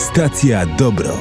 Stacja Dobro.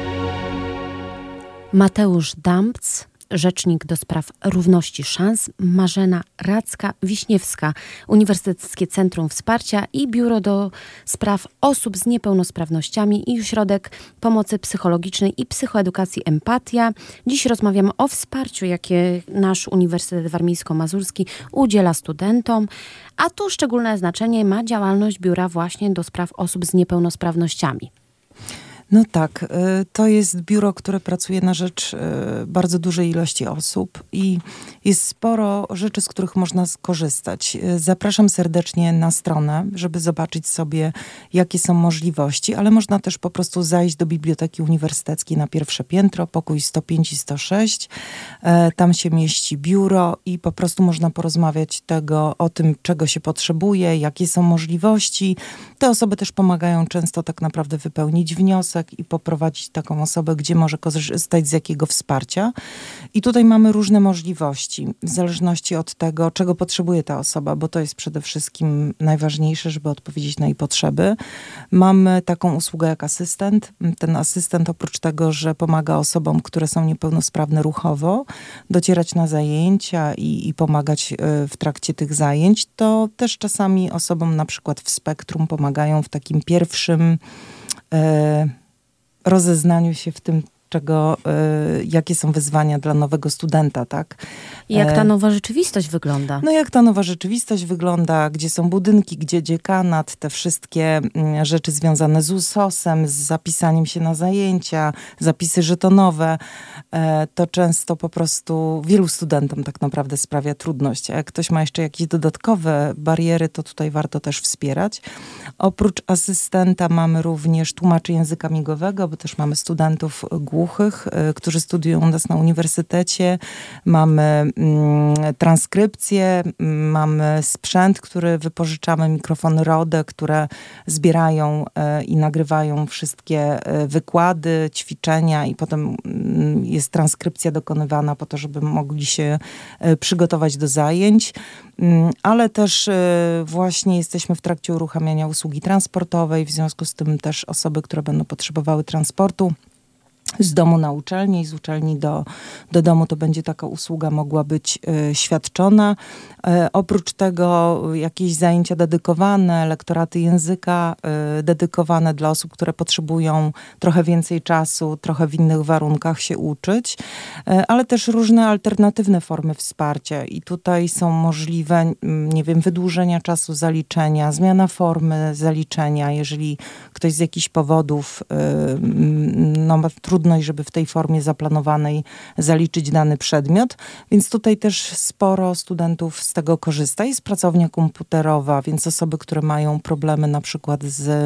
Mateusz Dambc, rzecznik do spraw równości szans, Marzena Radzka-Wiśniewska, Uniwersyteckie Centrum Wsparcia i Biuro do Spraw Osób z Niepełnosprawnościami i Ośrodek Pomocy Psychologicznej i Psychoedukacji Empatia. Dziś rozmawiamy o wsparciu, jakie nasz Uniwersytet Warmińsko-Mazurski udziela studentom, a tu szczególne znaczenie ma działalność Biura właśnie do Spraw Osób z Niepełnosprawnościami. No tak, to jest biuro, które pracuje na rzecz bardzo dużej ilości osób i jest sporo rzeczy, z których można skorzystać. Zapraszam serdecznie na stronę, żeby zobaczyć sobie, jakie są możliwości, ale można też po prostu zajść do Biblioteki Uniwersyteckiej na pierwsze piętro, pokój 105 i 106. Tam się mieści biuro i po prostu można porozmawiać o tym, czego się potrzebuje, jakie są możliwości. Te osoby też pomagają często tak naprawdę wypełnić wniosek i poprowadzić taką osobę, gdzie może korzystać z jakiego wsparcia. I tutaj mamy różne możliwości, w zależności od tego, czego potrzebuje ta osoba, bo to jest przede wszystkim najważniejsze, żeby odpowiedzieć na jej potrzeby. Mamy taką usługę jak asystent. Ten asystent oprócz tego, że pomaga osobom, które są niepełnosprawne ruchowo, docierać na zajęcia i pomagać w trakcie tych zajęć, to też czasami osobom na przykład w spektrum pomagają w takim pierwszym rozeznaniu się w tym, jakie są wyzwania dla nowego studenta, tak? Jak ta nowa rzeczywistość wygląda? No jak ta nowa rzeczywistość wygląda, gdzie są budynki, gdzie dziekanat, te wszystkie rzeczy związane z USOS-em, z zapisaniem się na zajęcia, zapisy żetonowe, to często po prostu wielu studentom tak naprawdę sprawia trudność. A jak ktoś ma jeszcze jakieś dodatkowe bariery, to tutaj warto też wspierać. Oprócz asystenta mamy również tłumaczy języka migowego, bo też mamy studentów głuchych, którzy studiują u nas na uniwersytecie. Mamy transkrypcję, mamy sprzęt, który wypożyczamy, mikrofony Rode, które zbierają i nagrywają wszystkie wykłady, ćwiczenia i potem jest transkrypcja dokonywana po to, żeby mogli się przygotować do zajęć. Ale też właśnie jesteśmy w trakcie uruchamiania usługi transportowej, w związku z tym też osoby, które będą potrzebowały transportu z domu na uczelnię i z uczelni do domu, to będzie taka usługa mogła być świadczona. Oprócz tego jakieś zajęcia dedykowane, lektoraty języka dedykowane dla osób, które potrzebują trochę więcej czasu, trochę w innych warunkach się uczyć, ale też różne alternatywne formy wsparcia i tutaj są możliwe, nie wiem, wydłużenia czasu zaliczenia, zmiana formy zaliczenia, jeżeli ktoś z jakichś powodów ma trudność, żeby w tej formie zaplanowanej zaliczyć dany przedmiot, więc tutaj też sporo studentów z tego korzysta. Jest pracownia komputerowa, więc osoby, które mają problemy na przykład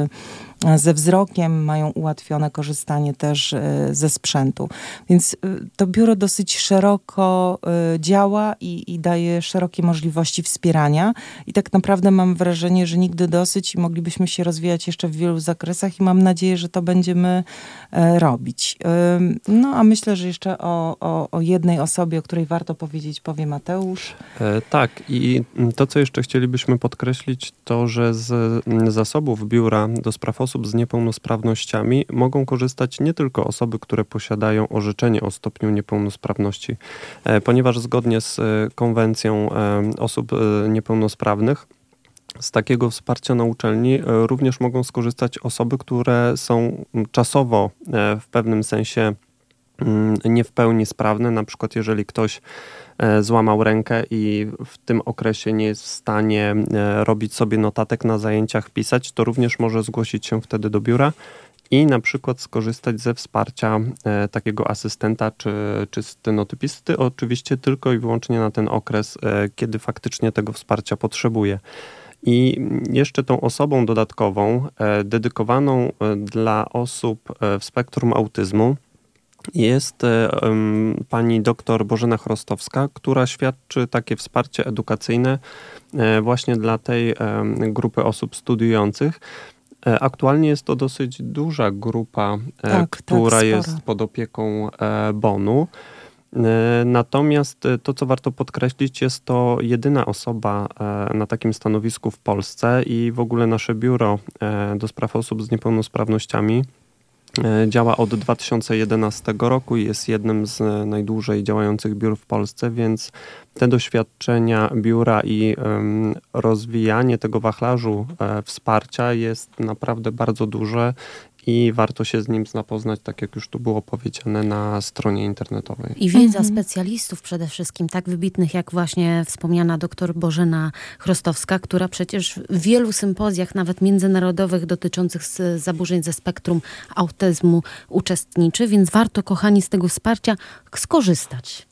ze wzrokiem, mają ułatwione korzystanie też ze sprzętu. Więc to biuro dosyć szeroko działa i daje szerokie możliwości wspierania i tak naprawdę mam wrażenie, że nigdy dosyć i moglibyśmy się rozwijać jeszcze w wielu zakresach i mam nadzieję, że to będziemy robić. No a myślę, że jeszcze o jednej osobie, o której warto powiedzieć, powie Mateusz. Tak, i to, co jeszcze chcielibyśmy podkreślić, to, że z zasobów Biura do Spraw Osób z Niepełnosprawnościami mogą korzystać nie tylko osoby, które posiadają orzeczenie o stopniu niepełnosprawności, ponieważ zgodnie z konwencją osób niepełnosprawnych z takiego wsparcia na uczelni również mogą skorzystać osoby, które są czasowo w pewnym sensie nie w pełni sprawne. Na przykład jeżeli ktoś złamał rękę i w tym okresie nie jest w stanie robić sobie notatek na zajęciach, pisać, to również może zgłosić się wtedy do biura i na przykład skorzystać ze wsparcia takiego asystenta czy stenotypisty, oczywiście tylko i wyłącznie na ten okres, kiedy faktycznie tego wsparcia potrzebuje. I jeszcze tą osobą dodatkową, dedykowaną dla osób w spektrum autyzmu, jest pani doktor Bożena Chrostowska, która świadczy takie wsparcie edukacyjne właśnie dla tej grupy osób studiujących. Aktualnie jest to dosyć duża grupa, która jest pod opieką BON-u. Natomiast to, co warto podkreślić, jest to jedyna osoba na takim stanowisku w Polsce i w ogóle nasze biuro do spraw osób z niepełnosprawnościami Działa od 2011 roku i jest jednym z najdłużej działających biur w Polsce, więc te doświadczenia biura i rozwijanie tego wachlarzu wsparcia jest naprawdę bardzo duże i warto się z nim zapoznać, tak jak już tu było powiedziane, na stronie internetowej. I wiedza specjalistów przede wszystkim, tak wybitnych jak właśnie wspomniana dr Bożena Chrostowska, która przecież w wielu sympozjach, nawet międzynarodowych, dotyczących zaburzeń ze spektrum autyzmu uczestniczy, więc warto, kochani, z tego wsparcia skorzystać.